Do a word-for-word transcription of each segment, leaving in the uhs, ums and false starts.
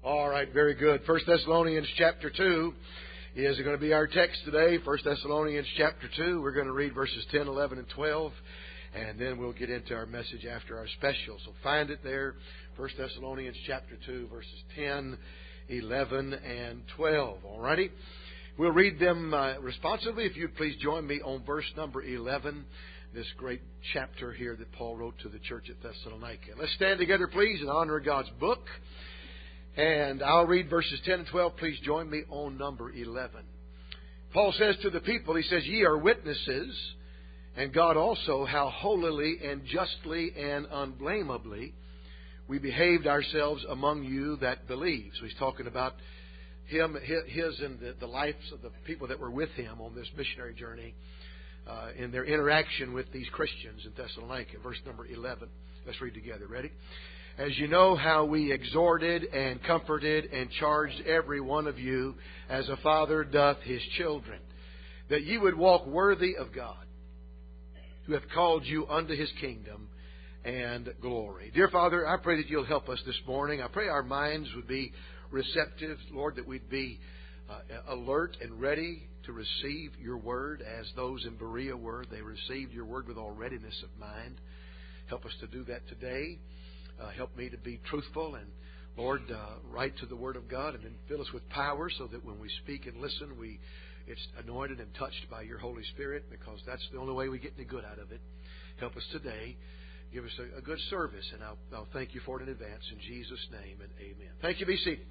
All right, very good. First Thessalonians chapter two is going to be our text today. First Thessalonians chapter two. We're going to read verses ten, eleven, and twelve, and then we'll get into our message after our special. So find it there. First Thessalonians chapter two, verses ten, eleven, and twelve. All righty? We'll read them uh, responsively. If you'd please join me on verse number eleven, this great chapter here that Paul wrote to the church at Thessalonica. Let's stand together, please, in honor of God's book. And I'll read verses ten and twelve. Please join me on number eleven. Paul says to the people, he says, "Ye are witnesses, and God also, how holily and justly and unblameably we behaved ourselves among you that believe." So he's talking about him, his and the, the lives of the people that were with him on this missionary journey uh, in their interaction with these Christians in Thessalonica. Verse number eleven. Let's read together. Ready? "As you know how we exhorted and comforted and charged every one of you as a father doth his children, that ye would walk worthy of God, who hath called you unto his kingdom and glory." Dear Father, I pray that you'll help us this morning. I pray our minds would be receptive, Lord, that we'd be uh, alert and ready to receive your word as those in Berea were. They received your word with all readiness of mind. Help us to do that today. Uh, help me to be truthful and, Lord, uh, right to the Word of God, and then fill us with power so that when we speak and listen, we it's anointed and touched by your Holy Spirit, because that's the only way we get any good out of it. Help us today. Give us a, a good service, and I'll, I'll thank you for it in advance. In Jesus' name, and amen. Thank you. Be seated.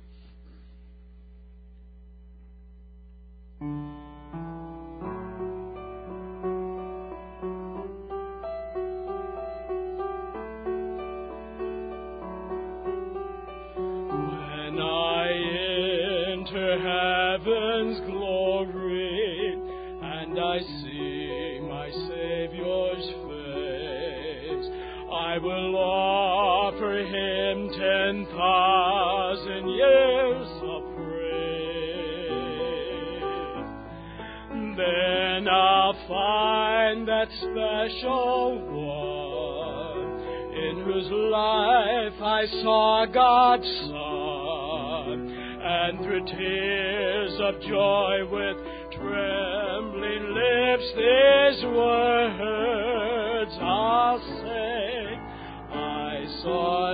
I will offer him ten thousand years of praise. Then I'll find that special one in whose life I saw God's Son, and through tears of joy with trembling lips these words I'll say. I saw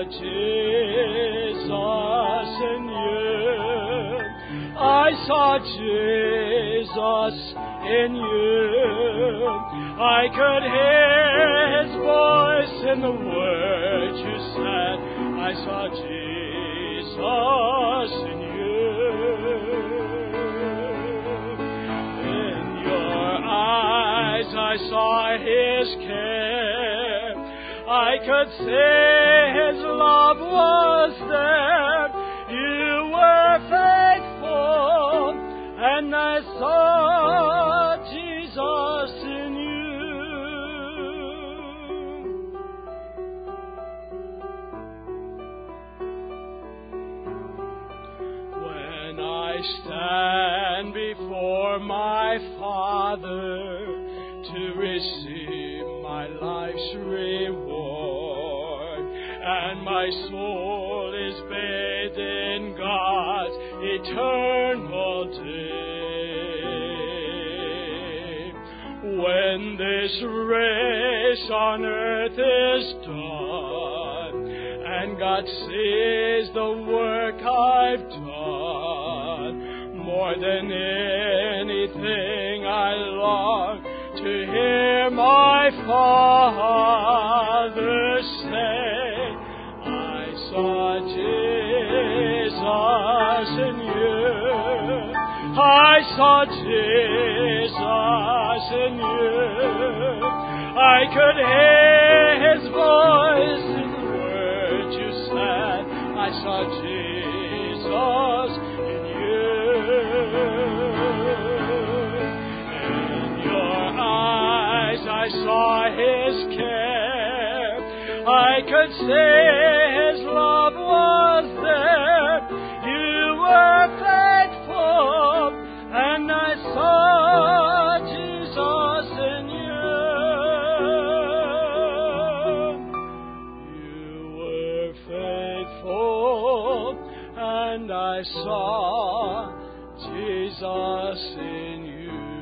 Jesus in you. I saw Jesus in you. I could hear his voice in the words you said. I saw Jesus in you. In your eyes I saw his care. I could say his love was there. You were faithful, and I saw Jesus in you. When I stand before my Father to receive my life's reward, and my soul is bathed in God's eternal day. When this race on earth is done, and God sees the work I've done, more than anything I long to hear my Father say, I saw Jesus in you. I saw Jesus in you. I could hear his voice in the words you said. I saw Jesus in you. I saw his care. I could say his love was there. You were faithful, and I saw Jesus in you. You were faithful, and and I saw Jesus in you.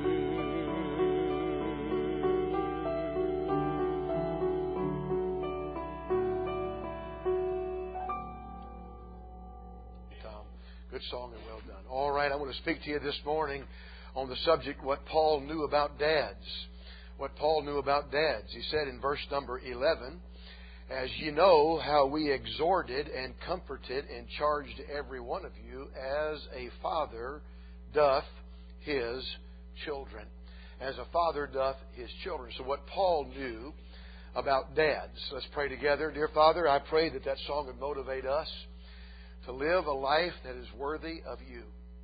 Good song and well done. All right, I want to speak to you this morning on the subject, what Paul knew about dads. What Paul knew about dads. He said in verse number eleven, "As ye know how we exhorted and comforted and charged every one of you, as a father doth his children." As a father doth his children. So what Paul knew about dads. Let's pray together. Dear Father, I pray that that song would motivate us to live a life that is worthy of you.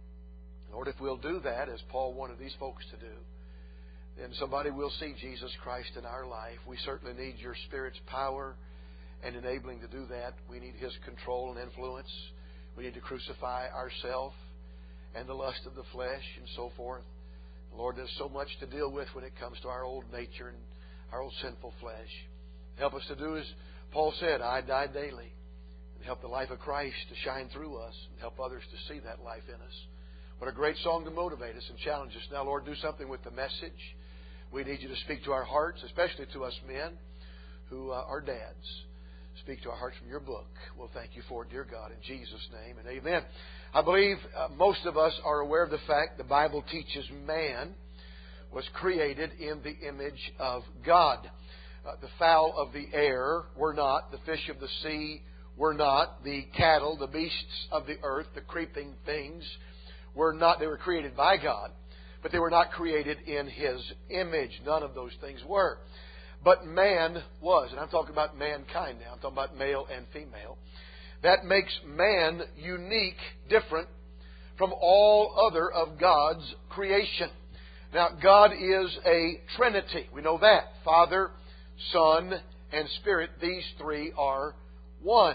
Lord, if we'll do that, as Paul wanted these folks to do, then somebody will see Jesus Christ in our life. We certainly need your Spirit's power and enabling to do that. We need His control and influence. We need to crucify ourselves and the lust of the flesh and so forth. Lord, there's so much to deal with when it comes to our old nature and our old sinful flesh. Help us to do as Paul said, I die daily. Help the life of Christ to shine through us and help others to see that life in us. What a great song to motivate us and challenge us. Now, Lord, do something with the message. We need you to speak to our hearts, especially to us men who uh, are dads. Speak to our hearts from your book. We'll thank you for it, dear God, in Jesus' name and amen. I believe uh, most of us are aware of the fact the Bible teaches man was created in the image of God. Uh, the fowl of the air were not, the fish of the sea were not, the cattle, the beasts of the earth, the creeping things were not. They were created by God, but they were not created in His image. None of those things were. But man was, and I'm talking about mankind now. I'm talking about male and female. That makes man unique, different from all other of God's creation. Now, God is a Trinity. We know that. Father, Son, and Spirit. These three are one.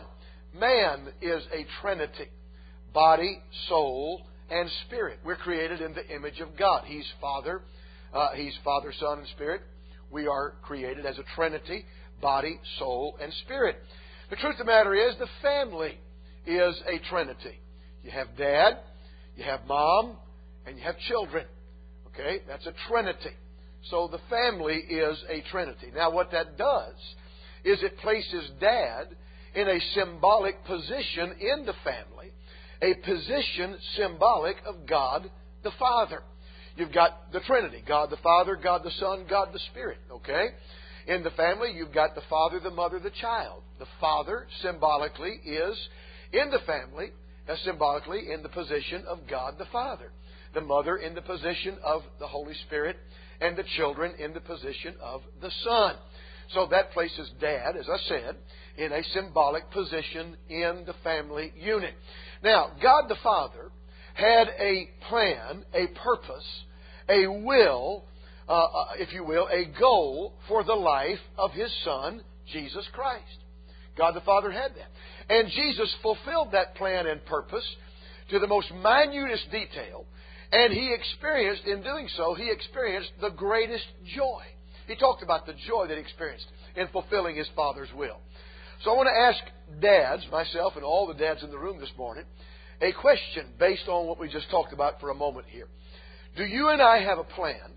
Man is a Trinity. Body, soul, and spirit. We're created in the image of God. He's Father. Uh, he's Father, Son, and Spirit. We are created as a Trinity. Body, soul, and spirit. The truth of the matter is the family is a Trinity. You have Dad, you have Mom, and you have children. Okay? That's a Trinity. So the family is a Trinity. Now what that does is it places Dad in a symbolic position in the family, a position symbolic of God the Father. You've got the Trinity, God the Father, God the Son, God the Spirit, okay? In the family, you've got the father, the mother, the child. The father, symbolically, is in the family, uh, symbolically in the position of God the Father. The mother in the position of the Holy Spirit, and the children in the position of the Son. So that places Dad, as I said, in a symbolic position in the family unit. Now, God the Father had a plan, a purpose, a will, uh, if you will, a goal for the life of His Son, Jesus Christ. God the Father had that. And Jesus fulfilled that plan and purpose to the most minutest detail. And He experienced, in doing so, He experienced the greatest joy. He talked about the joy that He experienced in fulfilling His Father's will. So I want to ask dads, myself and all the dads in the room this morning, a question based on what we just talked about for a moment here. Do you and I have a plan?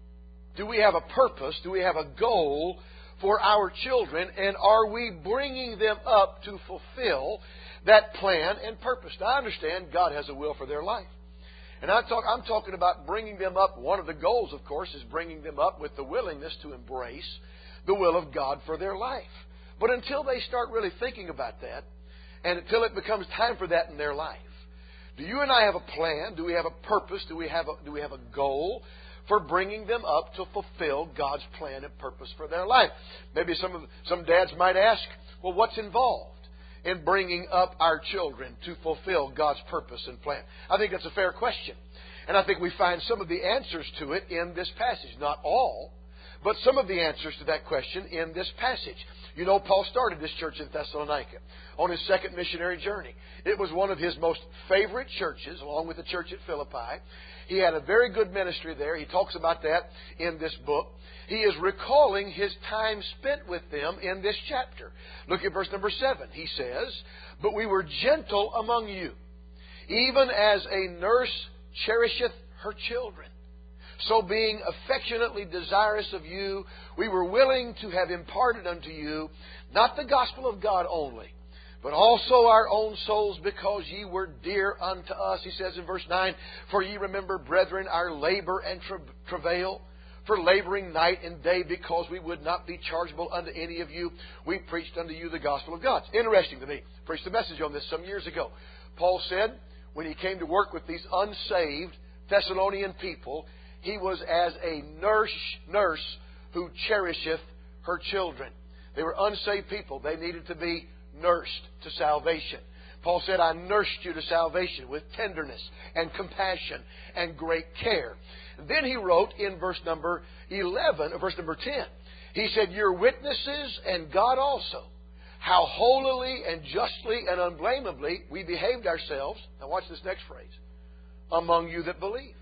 Do we have a purpose? Do we have a goal for our children? And are we bringing them up to fulfill that plan and purpose? Now, I understand God has a will for their life. And I'm, talk, I'm talking about bringing them up. One of the goals, of course, is bringing them up with the willingness to embrace the will of God for their life. But until they start really thinking about that, and until it becomes time for that in their life, do you and I have a plan? Do we have a purpose? Do we have a, do we have a goal for bringing them up to fulfill God's plan and purpose for their life? Maybe some of some dads might ask, well, what's involved in bringing up our children to fulfill God's purpose and plan? I think that's a fair question. And I think we find some of the answers to it in this passage. Not all, but some of the answers to that question in this passage. You know, Paul started this church in Thessalonica on his second missionary journey. It was one of his most favorite churches, along with the church at Philippi. He had a very good ministry there. He talks about that in this book. He is recalling his time spent with them in this chapter. Look at verse number seven. He says, "But we were gentle among you, even as a nurse cherisheth her children, so being affectionately desirous of you, we were willing to have imparted unto you not the gospel of God only, but also our own souls, because ye were dear unto us. He says in verse nine, For ye remember, brethren, our labor and tra- travail, for laboring night and day, because we would not be chargeable unto any of you. We preached unto you the gospel of God. It's interesting to me. I preached a message on this some years ago. Paul said, when he came to work with these unsaved Thessalonian people, he was as a nurse, nurse who cherisheth her children. They were unsaved people. They needed to be nursed to salvation. Paul said, I nursed you to salvation with tenderness and compassion and great care. Then he wrote in verse number eleven, or verse number ten, he said, You're witnesses, and God also, how holily and justly and unblameably we behaved ourselves. Now watch this next phrase. Among you that believe.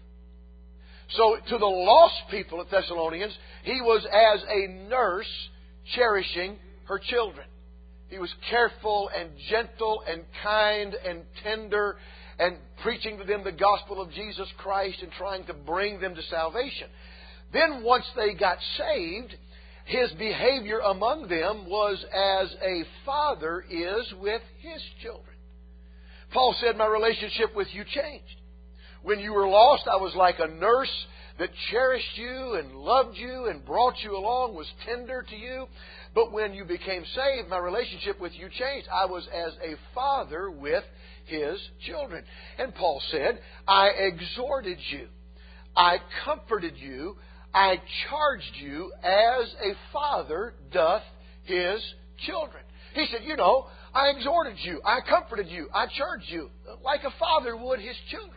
So to the lost people at Thessalonians, he was as a nurse cherishing her children. He was careful and gentle and kind and tender and preaching to them the gospel of Jesus Christ and trying to bring them to salvation. Then once they got saved, his behavior among them was as a father is with his children. Paul said, my relationship with you changed. When you were lost, I was like a nurse that cherished you and loved you and brought you along, was tender to you. But when you became saved, my relationship with you changed. I was as a father with his children. And Paul said, I exhorted you, I comforted you, I charged you as a father doth his children. He said, you know, I exhorted you, I comforted you, I charged you like a father would his children.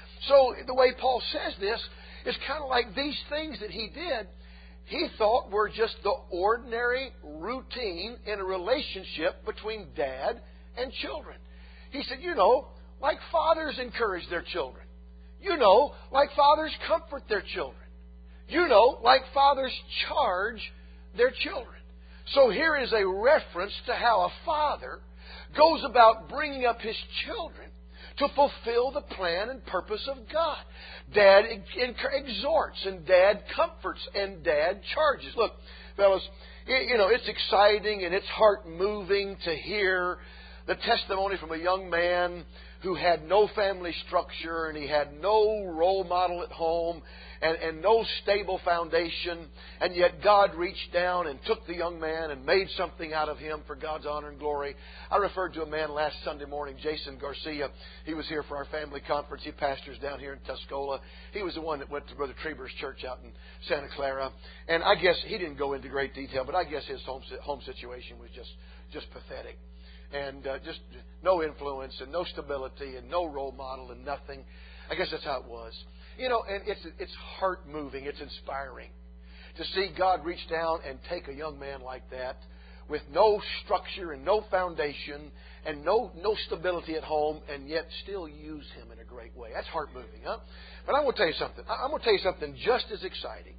So the way Paul says this is kind of like these things that he did, he thought were just the ordinary routine in a relationship between dad and children. He said, you know, like fathers encourage their children. You know, like fathers comfort their children. You know, like fathers charge their children. So here is a reference to how a father goes about bringing up his children to fulfill the plan and purpose of God. Dad exhorts, and Dad comforts, and Dad charges. Look, fellas, you know, it's exciting and it's heart-moving to hear the testimony from a young man who had no family structure and he had no role model at home and, and no stable foundation, and yet God reached down and took the young man and made something out of him for God's honor and glory. I referred to a man last Sunday morning, Jason Garcia. He was here for our family conference. He pastors down here in Tuscola. He was the one that went to Brother Treber's church out in Santa Clara. And I guess he didn't go into great detail, but I guess his home, home situation was just, just pathetic. And uh, just no influence and no stability and no role model and nothing. I guess that's how it was. You know, and it's it's heart-moving. It's inspiring to see God reach down and take a young man like that with no structure and no foundation and no, no stability at home and yet still use him in a great way. That's heart-moving, huh? But I'm going to tell you something. I'm going to tell you something just as exciting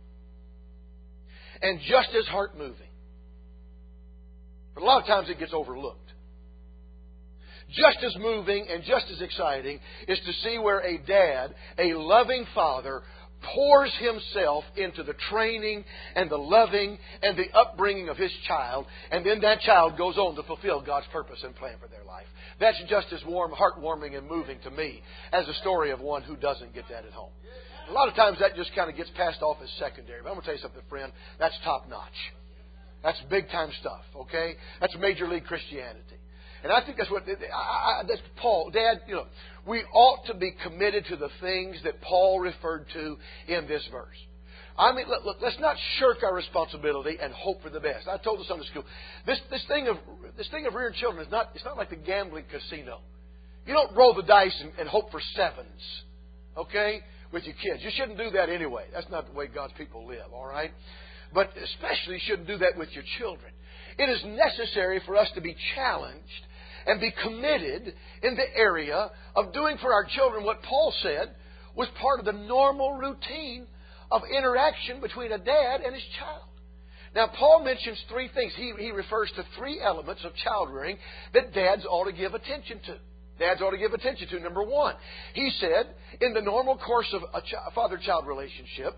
and just as heart-moving. But a lot of times it gets overlooked. Just as moving and just as exciting is to see where a dad, a loving father, pours himself into the training and the loving and the upbringing of his child, and then that child goes on to fulfill God's purpose and plan for their life. That's just as warm, heartwarming and moving to me as the story of one who doesn't get that at home. A lot of times that just kind of gets passed off as secondary. But I'm going to tell you something, friend. That's top notch. That's big time stuff, okay? That's Major League Christianity. And I think that's what, I, I, that's Paul. Dad, you know, we ought to be committed to the things that Paul referred to in this verse. I mean, look, look, let's not shirk our responsibility and hope for the best. I told the Sunday school, this, this thing of, this thing of rearing children is not, it's not like the gambling casino. You don't roll the dice and, and hope for sevens, okay, with your kids. You shouldn't do that anyway. That's not the way God's people live, all right? But especially you shouldn't do that with your children. It is necessary for us to be challenged and be committed in the area of doing for our children what Paul said was part of the normal routine of interaction between a dad and his child. Now, Paul mentions three things. He, he refers to three elements of child rearing that dads ought to give attention to. dads ought to give attention to. Number one, he said, in the normal course of a ch- father-child relationship,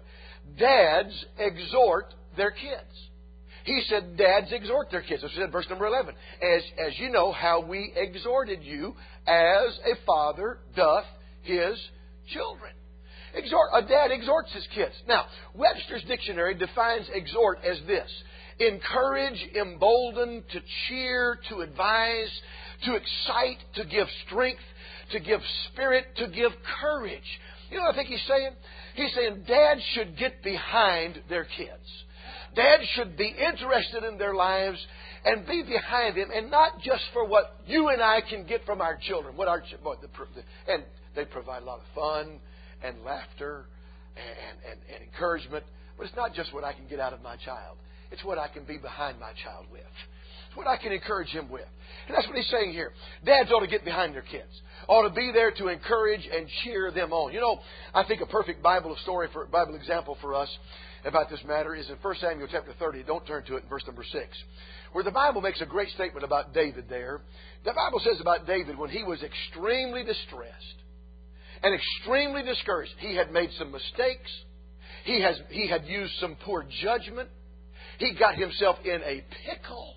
dads exhort their kids. He said, dads exhort their kids. This is in verse number eleven. As, as you know, how we exhorted you as a father doth his children. Exhort, a dad exhorts his kids. Now, Webster's dictionary defines exhort as this: encourage, embolden, to cheer, to advise, to excite, to give strength, to give spirit, to give courage. You know what I think he's saying? He's saying dads should get behind their kids. Dads should be interested in their lives and be behind them, and not just for what you and I can get from our children. What our what the, and they provide a lot of fun and laughter and, and, and encouragement. But it's not just what I can get out of my child. It's what I can be behind my child with. It's what I can encourage him with. And that's what he's saying here. Dads ought to get behind their kids. Ought to be there to encourage and cheer them on. You know, I think a perfect Bible story, for Bible example for us about this matter is in First Samuel chapter thirty. Don't turn to it, in verse number six. Where the Bible makes a great statement about David there. The Bible says about David, when he was extremely distressed and extremely discouraged, he had made some mistakes. He has he had used some poor judgment. He got himself in a pickle.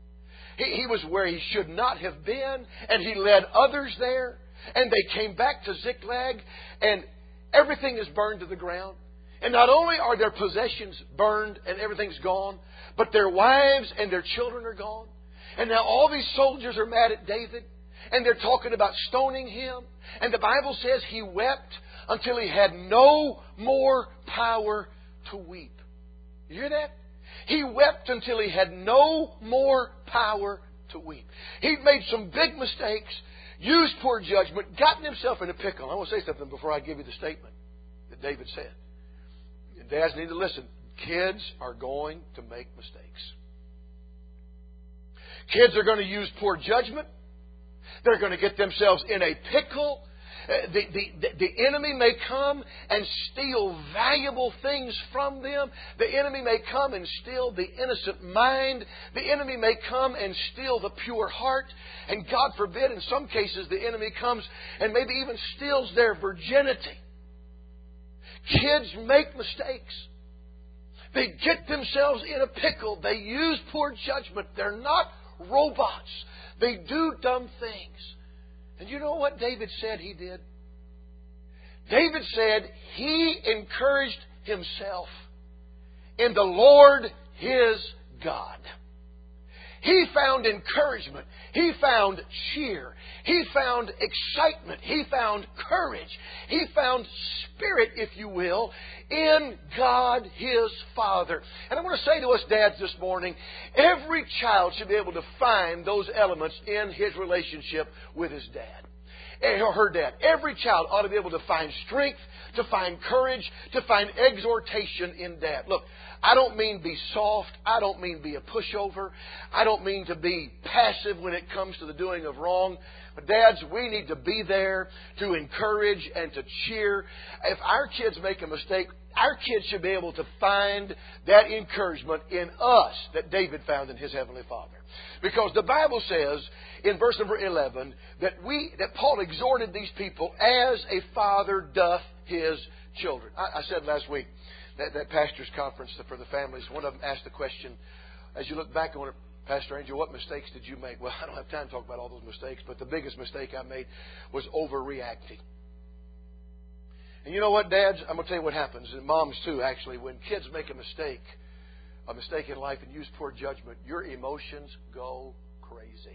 He, he was where he should not have been, and he led others there. And they came back to Ziklag, and everything is burned to the ground. And not only are their possessions burned and everything's gone, but their wives and their children are gone. And now all these soldiers are mad at David, and they're talking about stoning him. And the Bible says he wept until he had no more power to weep. You hear that? He wept until he had no more power to weep. He'd made some big mistakes, used poor judgment, gotten himself in a pickle. I want to say something before I give you the statement that David said. And dads need to listen. Kids are going to make mistakes. Kids are going to use poor judgment. They're going to get themselves in a pickle. The, the, the enemy may come and steal valuable things from them. The enemy may come and steal the innocent mind. The enemy may come and steal the pure heart. And God forbid, in some cases, the enemy comes and maybe even steals their virginity. Kids make mistakes. They get themselves in a pickle. They use poor judgment. They're not robots. They do dumb things. And you know what David said he did? David said he encouraged himself in the Lord his God. He found encouragement. He found cheer. He found excitement. He found courage. He found spirit, if you will, in God his Father. And I want to say to us dads this morning, every child should be able to find those elements in his relationship with his dad. Or her dad. Every child ought to be able to find strength, to find courage, to find exhortation in dad. Look, I don't mean be soft. I don't mean be a pushover. I don't mean to be passive when it comes to the doing of wrong. But dads, we need to be there to encourage and to cheer. If our kids make a mistake, our kids should be able to find that encouragement in us that David found in his Heavenly Father. Because the Bible says in verse number eleven that we that Paul exhorted these people as a father doth his children. I, I said last week that that pastor's conference for the families, one of them asked the question, as you look back on it, Pastor Angel, what mistakes did you make? Well, I don't have time to talk about all those mistakes, but the biggest mistake I made was overreacting. And you know what, dads? I'm going to tell you what happens, and moms too, actually. When kids make a mistake, a mistake in life and use poor judgment, your emotions go crazy.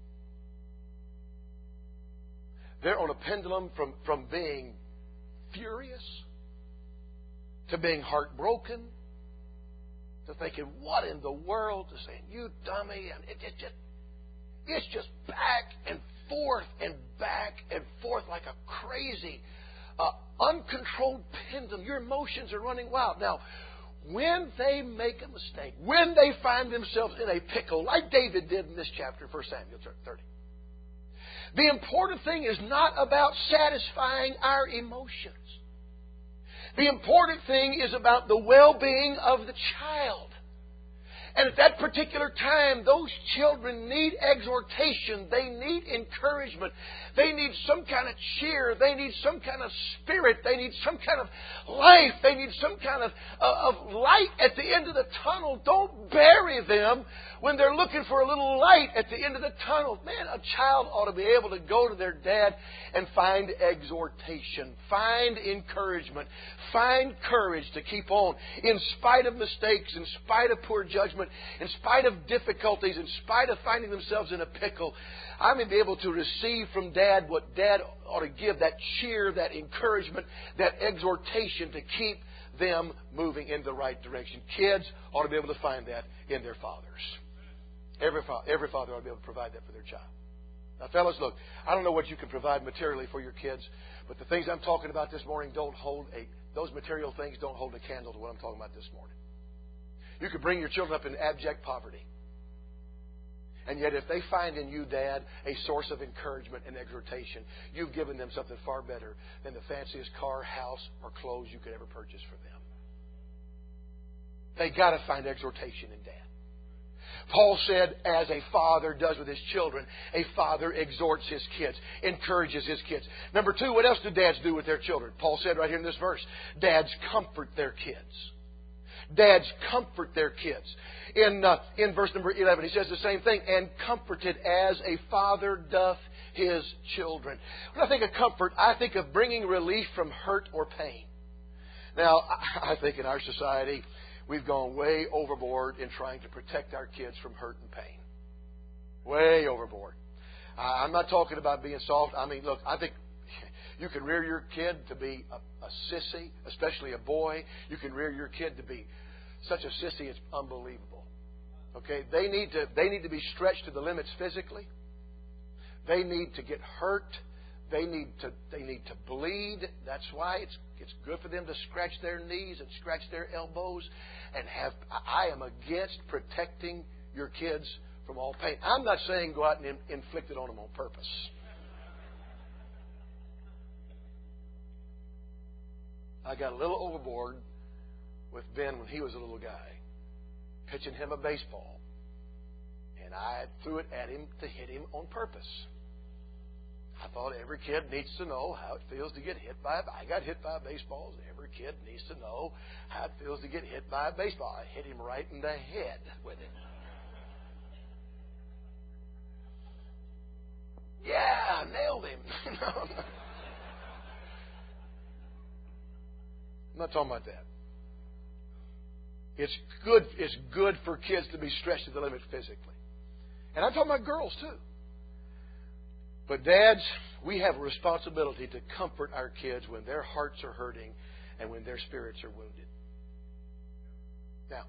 They're on a pendulum from, from being furious to being heartbroken to thinking, what in the world? To saying, you dummy. And it, it just, it's just back and forth and back and forth like a crazy, uh, uncontrolled pendulum. Your emotions are running wild. Now, when they make a mistake, when they find themselves in a pickle, like David did in this chapter, First Samuel thirty, the important thing is not about satisfying our emotions. The important thing is about the well-being of the child. And at that particular time, those children need exhortation. They need encouragement. They need some kind of cheer. They need some kind of spirit. They need some kind of life. They need some kind of, uh, of light at the end of the tunnel. Don't bury them when they're looking for a little light at the end of the tunnel. Man, a child ought to be able to go to their dad and find exhortation, find encouragement, find courage to keep on in spite of mistakes, in spite of poor judgment, in spite of difficulties, in spite of finding themselves in a pickle. I may be able to receive from Dad what Dad ought to give, that cheer, that encouragement, that exhortation to keep them moving in the right direction. Kids ought to be able to find that in their fathers. Every, fa- every father ought to be able to provide that for their child. Now, fellas, look, I don't know what you can provide materially for your kids, but the things I'm talking about this morning don't hold a, those material things don't hold a candle to what I'm talking about this morning. You could bring your children up in abject poverty. And yet if they find in you, Dad, a source of encouragement and exhortation, you've given them something far better than the fanciest car, house, or clothes you could ever purchase for them. They got to find exhortation in Dad. Paul said, as a father does with his children, a father exhorts his kids, encourages his kids. Number two, what else do dads do with their children? Paul said right here in this verse, dads comfort their kids. Dads comfort their kids. In uh, in verse number eleven, he says the same thing. And comforted as a father doth his children. When I think of comfort, I think of bringing relief from hurt or pain. Now, I think in our society, we've gone way overboard in trying to protect our kids from hurt and pain. Way overboard. Uh, I'm not talking about being soft. I mean, look, I think you can rear your kid to be a, a sissy, especially a boy. You can rear your kid to be such a sissy, it's unbelievable. Okay, they need to they need to be stretched to the limits physically. They need to get hurt. They need to they need to bleed. That's why it's it's good for them to scratch their knees and scratch their elbows and have. I am against protecting your kids from all pain. I'm not saying go out and in, inflict it on them on purpose. I got a little overboard with Ben when he was a little guy, pitching him a baseball. And I threw it at him to hit him on purpose. I thought every kid needs to know how it feels to get hit by a I got hit by a baseball. Every kid needs to know how it feels to get hit by a baseball. I hit him right in the head with it. Yeah, I nailed him. no, no. I'm not talking about that. It's good, it's good for kids to be stretched to the limit physically. And I'm talking about girls too. But dads, we have a responsibility to comfort our kids when their hearts are hurting and when their spirits are wounded. Now,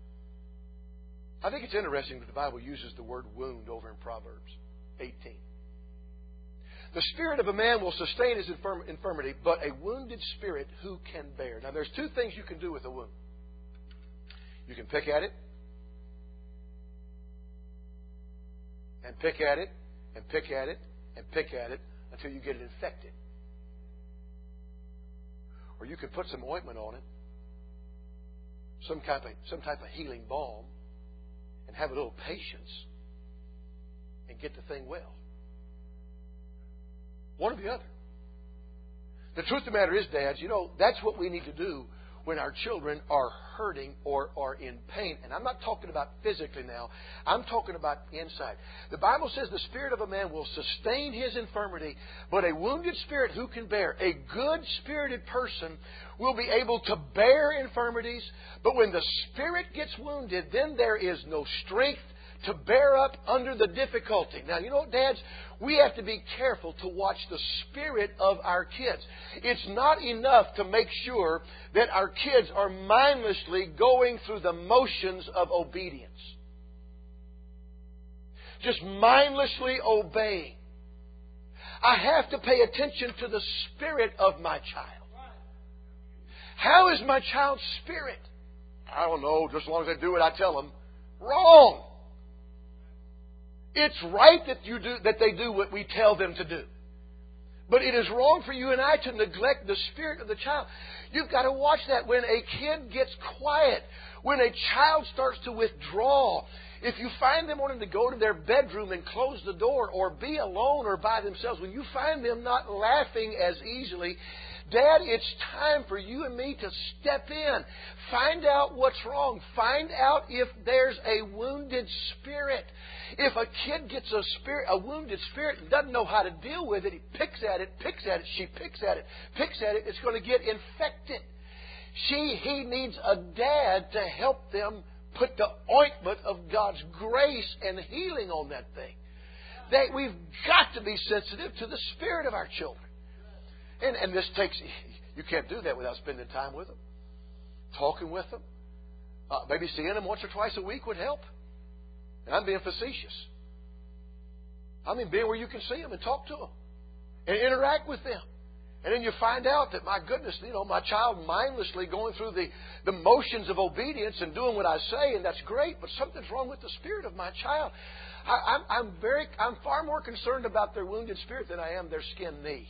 I think it's interesting that the Bible uses the word wound over in Proverbs eighteen. The spirit of a man will sustain his infirm- infirmity, but a wounded spirit who can bear? Now, there's two things you can do with a wound. You can pick at it, and pick at it, and pick at it, and pick at it until you get it infected. Or you can put some ointment on it, some type of, some type of healing balm, and have a little patience and get the thing well. One or the other. The truth of the matter is, dads, you know, that's what we need to do when our children are hurting or are in pain. And I'm not talking about physically now. I'm talking about inside. The Bible says the spirit of a man will sustain his infirmity, but a wounded spirit who can bear? A good-spirited person will be able to bear infirmities, but when the spirit gets wounded, then there is no strength to bear up under the difficulty. Now, you know what, dads? We have to be careful to watch the spirit of our kids. It's not enough to make sure that our kids are mindlessly going through the motions of obedience. Just mindlessly obeying. I have to pay attention to the spirit of my child. How is my child's spirit? I don't know. Just as long as I do what I tell them. Wrong. It's right that you do that they do what we tell them to do. But it is wrong for you and I to neglect the spirit of the child. You've got to watch that. When a kid gets quiet, when a child starts to withdraw, if you find them wanting to go to their bedroom and close the door or be alone or by themselves, when you find them not laughing as easily, Dad, it's time for you and me to step in. Find out what's wrong. Find out if there's a wounded spirit. If a kid gets a spirit, a wounded spirit and doesn't know how to deal with it, he picks at it, picks at it, she picks at it, picks at it, it's going to get infected. She, he needs a dad to help them put the ointment of God's grace and healing on that thing. That we've got to be sensitive to the spirit of our children. And, and this takes, you can't do that without spending time with them, talking with them. Uh, maybe seeing them once or twice a week would help. And I'm being facetious. I mean being where you can see them and talk to them and interact with them. And then you find out that, my goodness, you know, my child mindlessly going through the, the motions of obedience and doing what I say, and that's great, but something's wrong with the spirit of my child. I, I'm, I'm very, I'm far more concerned about their wounded spirit than I am their skinned knee.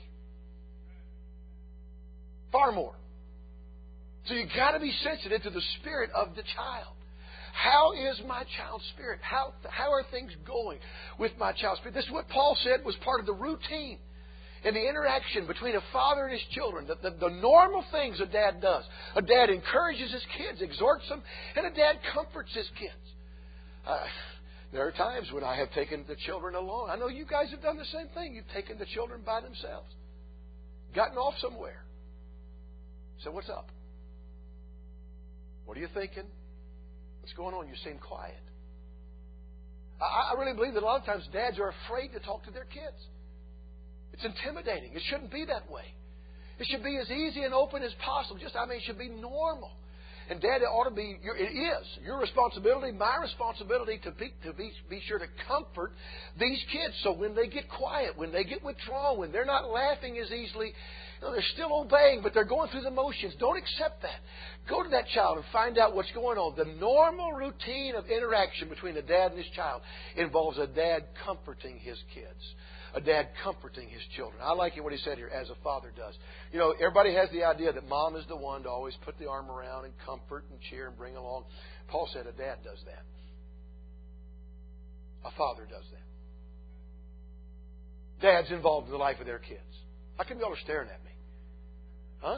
Far more. So you've got to be sensitive to the spirit of the child. How is my child's spirit? How, how are things going with my child's spirit? This is what Paul said was part of the routine in the interaction between a father and his children. The, the, the normal things a dad does. A dad encourages his kids, exhorts them, and a dad comforts his kids. Uh, there are times when I have taken the children along. I know you guys have done the same thing. You've taken the children by themselves. Gotten off somewhere. So what's up? What are you thinking? What's going on? You seem quiet. I, I really believe that a lot of times dads are afraid to talk to their kids. It's intimidating. It shouldn't be that way. It should be as easy and open as possible. Just, I mean, it should be normal. And Dad, it ought to be, your, it is your responsibility, my responsibility to be to be, be sure to comfort these kids. So when they get quiet, when they get withdrawn, when they're not laughing as easily, you know, they're still obeying, but they're going through the motions. Don't accept that. Go to that child and find out what's going on. The normal routine of interaction between a dad and his child involves a dad comforting his kids. A dad comforting his children. I like it what he said here, as a father does. You know, everybody has the idea that mom is the one to always put the arm around and comfort and cheer and bring along. Paul said a dad does that. A father does that. Dad's involved in the life of their kids. How come y'all are staring at me? Huh?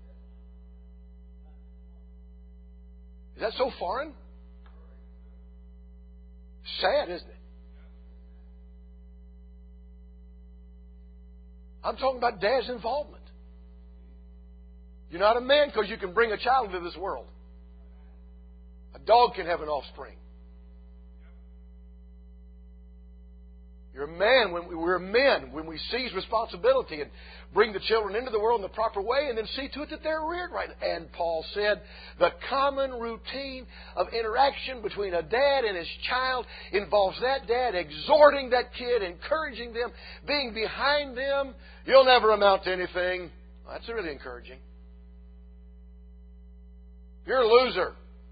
Is that so foreign? Sad, isn't it? I'm talking about dad's involvement. You're not a man because you can bring a child into this world. A dog can have an offspring. You're a man when we, we're men when we seize responsibility and bring the children into the world in the proper way and then see to it that they're reared right. And Paul said the common routine of interaction between a dad and his child involves that dad exhorting that kid, encouraging them, being behind them. You'll never amount to anything. Well, that's really encouraging. You're a loser.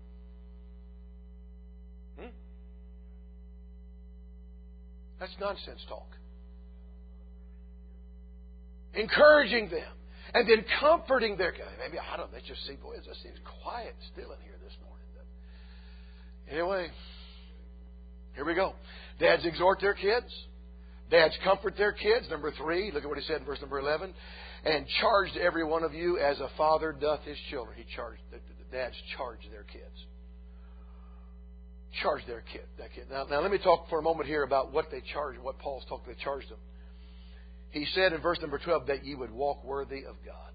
Hmm? That's nonsense talk. Encouraging them and then comforting their kids. Maybe, I don't know, they just see, boy, it just seems quiet still in here this morning. But anyway, here we go. Dads exhort their kids. Dads comfort their kids. Number three, look at what he said in verse number eleven. And charged every one of you as a father doth his children. He charged, the, the dads charge their kids. Charge their kid. That kid. Now, now let me talk for a moment here about what they charged, what Paul's talking, they charged them. He said in verse number twelve that ye would walk worthy of God.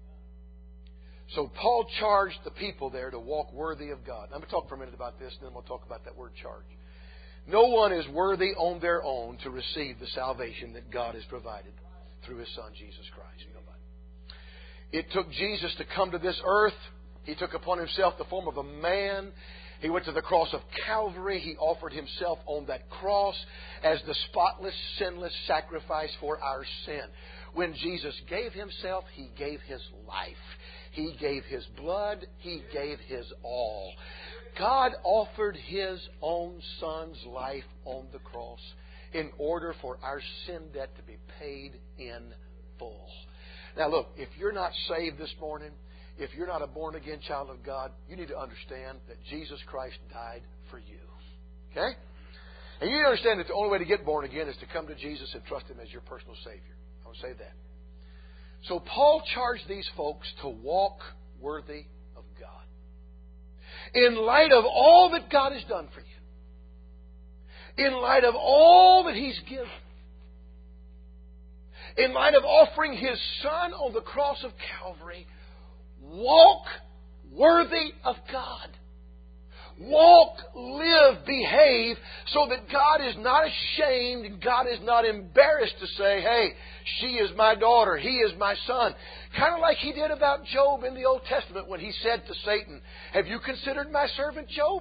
So Paul charged the people there to walk worthy of God. I'm going to talk for a minute about this, and then we'll talk about that word charge. No one is worthy on their own to receive the salvation that God has provided through His Son, Jesus Christ. It took Jesus to come to this earth. He took upon Himself the form of a man. He went to the cross of Calvary. He offered Himself on that cross as the spotless, sinless sacrifice for our sin. When Jesus gave Himself, He gave His life. He gave His blood. He gave His all. God offered His own Son's life on the cross in order for our sin debt to be paid in full. Now look, if you're not saved this morning, if you're not a born-again child of God, you need to understand that Jesus Christ died for you. Okay? And you need to understand that the only way to get born again is to come to Jesus and trust Him as your personal Savior. I want to say that. So Paul charged these folks to walk worthy of God. In light of all that God has done for you. In light of all that He's given. In light of offering His Son on the cross of Calvary. Walk worthy of God. Walk, live, behave so that God is not ashamed and God is not embarrassed to say, hey, she is my daughter, he is my son. Kind of like He did about Job in the Old Testament when He said to Satan, have you considered my servant Job?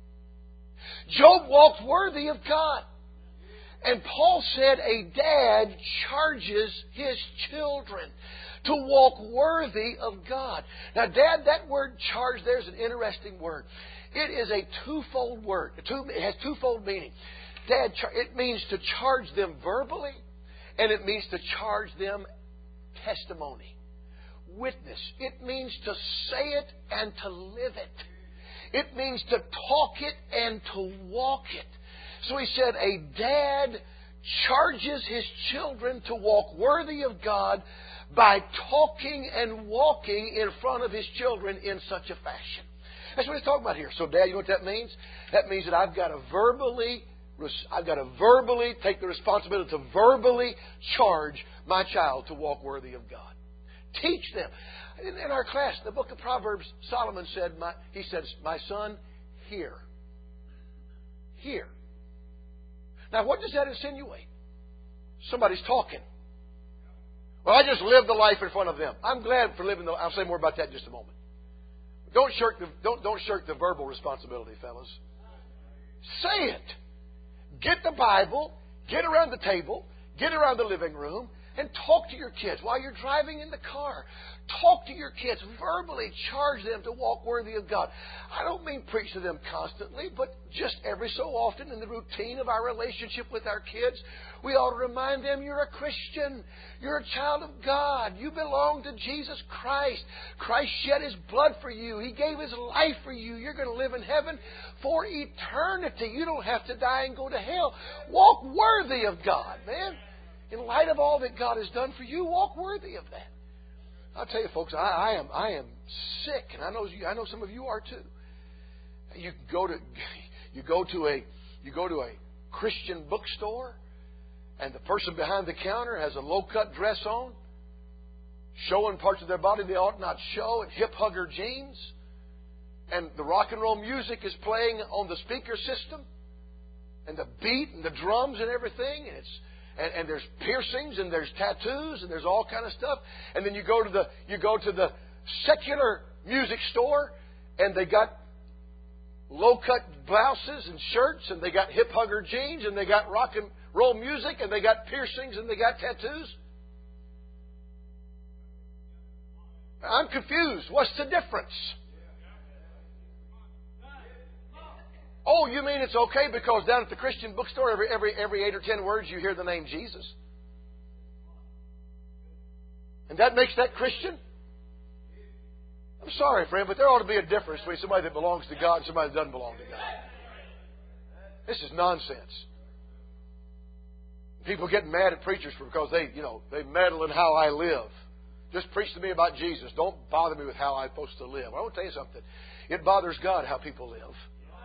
Job walked worthy of God. And Paul said a dad charges his children to walk worthy of God. Now, Dad, that word charge there is an interesting word. It is a twofold word. It has twofold meaning. Dad, it means to charge them verbally, and it means to charge them testimony, witness. It means to say it and to live it. It means to talk it and to walk it. So he said a dad charges his children to walk worthy of God by talking and walking in front of his children in such a fashion. That's what he's talking about here. So, Dad, you know what that means? That means that I've got to verbally, I've got to verbally take the responsibility to verbally charge my child to walk worthy of God. Teach them. In, in our class, the book of Proverbs, Solomon said, my, he says, my son, hear. Hear. Now, what does that insinuate? Somebody's talking. Well, I just lived the life in front of them. I'm glad for living the life. I'll say more about that in just a moment. Don't shirk the, don't, don't shirk the verbal responsibility, fellas. Say it. Get the Bible, get around the table, get around the living room, and talk to your kids while you're driving in the car. Talk to your kids. Verbally charge them to walk worthy of God. I don't mean preach to them constantly, but just every so often in the routine of our relationship with our kids, we ought to remind them you're a Christian. You're a child of God. You belong to Jesus Christ. Christ shed His blood for you. He gave His life for you. You're going to live in heaven for eternity. You don't have to die and go to hell. Walk worthy of God, man. In light of all that God has done for you, walk worthy of that. I'll tell you, folks, I, I am I am sick, and I know you, I know some of you are too. You go to you go to a you go to a Christian bookstore, and the person behind the counter has a low-cut dress on, showing parts of their body they ought not show, and hip-hugger jeans, and the rock and roll music is playing on the speaker system, and the beat and the drums and everything, and it's And, and there's piercings and there's tattoos and there's all kind of stuff. And then you go to the you go to the secular music store and they got low cut blouses and shirts and they got hip hugger jeans and they got rock and roll music and they got piercings and they got tattoos. I'm confused. What's the difference? Oh, you mean it's okay because down at the Christian bookstore, every every every eight or ten words you hear the name Jesus? And that makes that Christian? I'm sorry, friend, but there ought to be a difference between somebody that belongs to God and somebody that doesn't belong to God. This is nonsense. People get mad at preachers because they, you know, they meddle in how I live. Just preach to me about Jesus. Don't bother me with how I'm supposed to live. I want to tell you something. It bothers God how people live.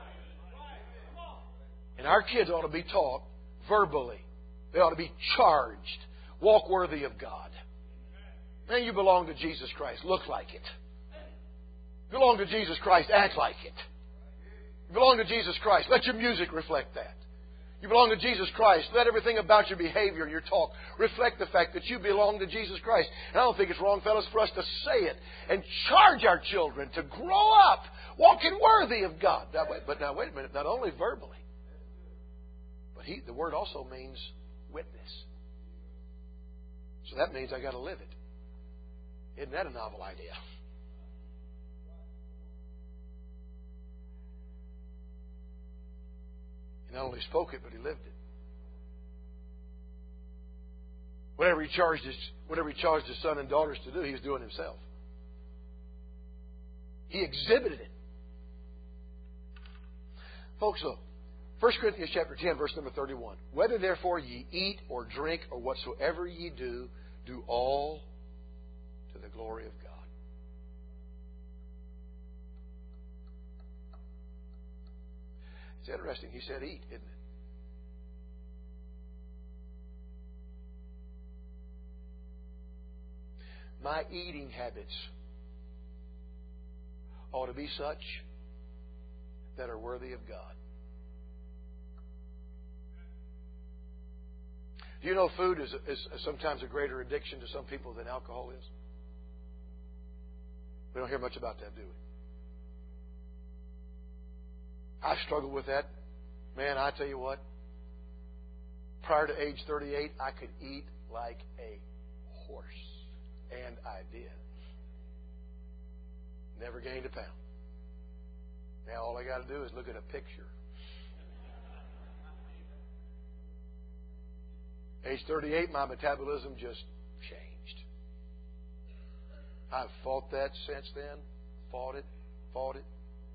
And our kids ought to be taught verbally. They ought to be charged. Walk worthy of God. Man, you belong to Jesus Christ. Look like it. You belong to Jesus Christ. Act like it. You belong to Jesus Christ. Let your music reflect that. You belong to Jesus Christ. Let everything about your behavior and your talk reflect the fact that you belong to Jesus Christ. And I don't think it's wrong, fellas, for us to say it and charge our children to grow up walking worthy of God. Now, wait, but now, wait a minute. Not only verbally. But he, the word also means witness. So that means I got to live it. Isn't that a novel idea? He not only spoke it, but he lived it. whatever he charged his, whatever he charged his son and daughters to do, he was doing himself. He exhibited it. Folks, look. First Corinthians chapter ten, verse number thirty-one. Whether therefore ye eat or drink or whatsoever ye do, do all to the glory of God. It's interesting. He said eat, isn't it? My eating habits ought to be such that are worthy of God. Do you know food is, is sometimes a greater addiction to some people than alcohol is? We don't hear much about that, do we? I struggled with that. Man, I tell you what, prior to age thirty-eight, I could eat like a horse. And I did. Never gained a pound. Now all I got to do is look at a picture. Age thirty-eight, my metabolism just changed. I've fought that since then. Fought it. Fought it.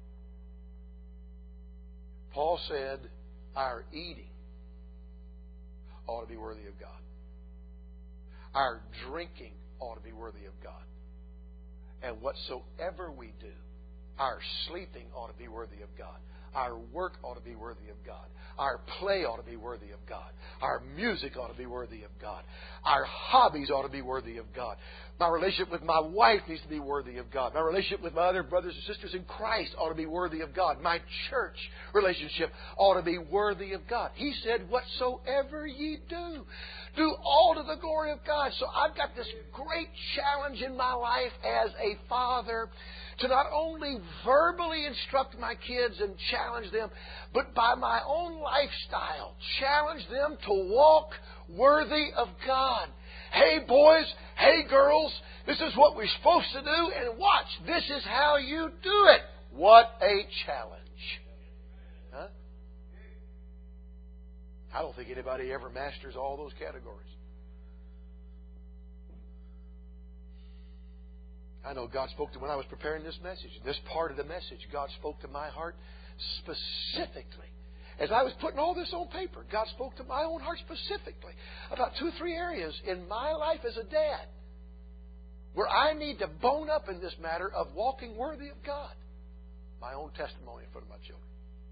Paul said our eating ought to be worthy of God. Our drinking ought to be worthy of God. And whatsoever we do, our sleeping ought to be worthy of God. Our work ought to be worthy of God. Our play ought to be worthy of God. Our music ought to be worthy of God. Our hobbies ought to be worthy of God. My relationship with my wife needs to be worthy of God. My relationship with my other brothers and sisters in Christ ought to be worthy of God. My church relationship ought to be worthy of God. He said, whatsoever ye do, do all to the glory of God. So I've got this great challenge in my life as a father to not only verbally instruct my kids and challenge them, but by my own lifestyle, challenge them to walk worthy of God. Hey boys, hey girls, this is what we're supposed to do, and watch, this is how you do it. What a challenge. Huh? I don't think anybody ever masters all those categories. I know God spoke to when I was preparing this message. This part of the message, God spoke to my heart specifically. As I was putting all this on paper, God spoke to my own heart specifically about two or three areas in my life as a dad where I need to bone up in this matter of walking worthy of God. My own testimony in front of my children.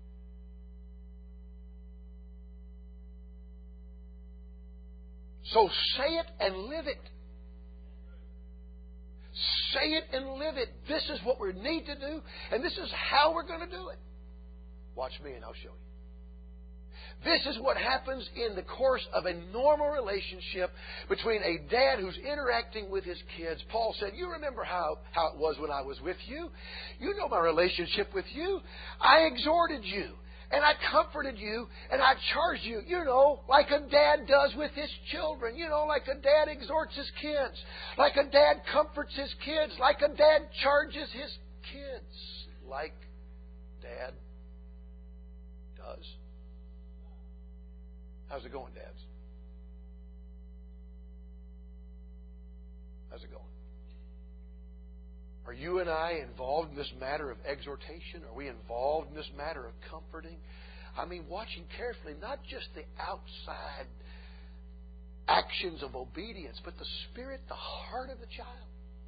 So say it and live it. Say it and live it. This is what we need to do, and this is how we're going to do it. Watch me and I'll show you. This is what happens in the course of a normal relationship between a dad who's interacting with his kids. Paul said, you remember how, how it was when I was with you. You know my relationship with you. I exhorted you. And I comforted you, and I charged you, you know, like a dad does with his children. You know, like a dad exhorts his kids. Like a dad comforts his kids. Like a dad charges his kids. Like Dad does. How's it going, dads? How's it going? Are you and I involved in this matter of exhortation? Are we involved in this matter of comforting? I mean, watching carefully, not just the outside actions of obedience, but the spirit, the heart of the child.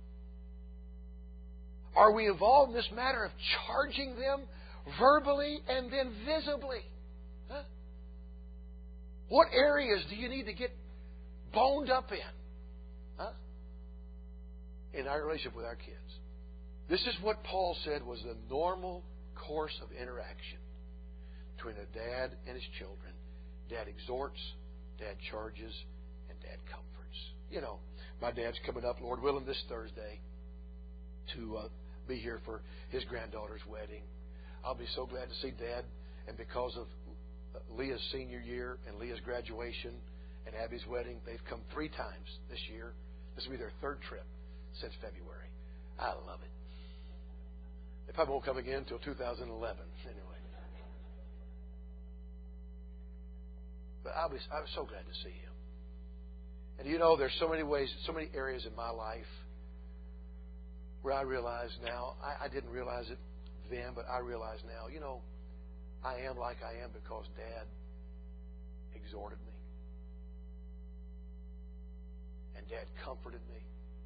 Are we involved in this matter of charging them verbally and then visibly? Huh? What areas do you need to get boned up in? Huh? In our relationship with our kids. This is what Paul said was the normal course of interaction between a dad and his children. Dad exhorts, Dad charges, and Dad comforts. You know, my dad's coming up, Lord willing, this Thursday to uh, be here for his granddaughter's wedding. I'll be so glad to see Dad. And because of Leah's senior year and Leah's graduation and Abby's wedding, they've come three times this year. This will be their third trip since February. I love it. They probably won't come again until two thousand eleven. Anyway. But I was, I was so glad to see him. And you know, there's so many ways, so many areas in my life where I realize now, I, I didn't realize it then, but I realize now, you know, I am like I am because Dad exhorted me. And Dad comforted me.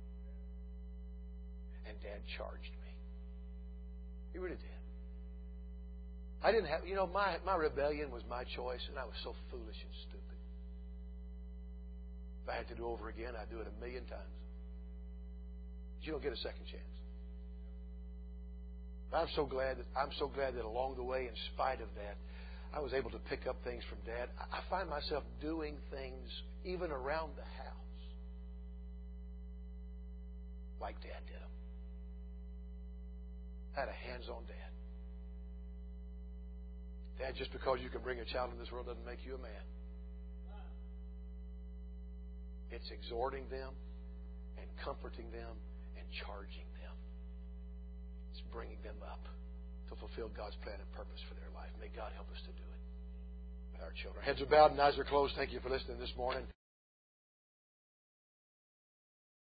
And Dad charged me. He really did. I didn't have, you know, my, my rebellion was my choice, and I was so foolish and stupid. If I had to do it over again, I'd do it a million times. But you don't get a second chance. But I'm so glad that I'm so glad that along the way, in spite of that, I was able to pick up things from Dad. I find myself doing things even around the house like Dad did them. I had a hands-on dad. Dad, just because you can bring a child in this world doesn't make you a man. It's exhorting them and comforting them and charging them. It's bringing them up to fulfill God's plan and purpose for their life. May God help us to do it with our children. Heads are bowed and eyes are closed. Thank you for listening this morning.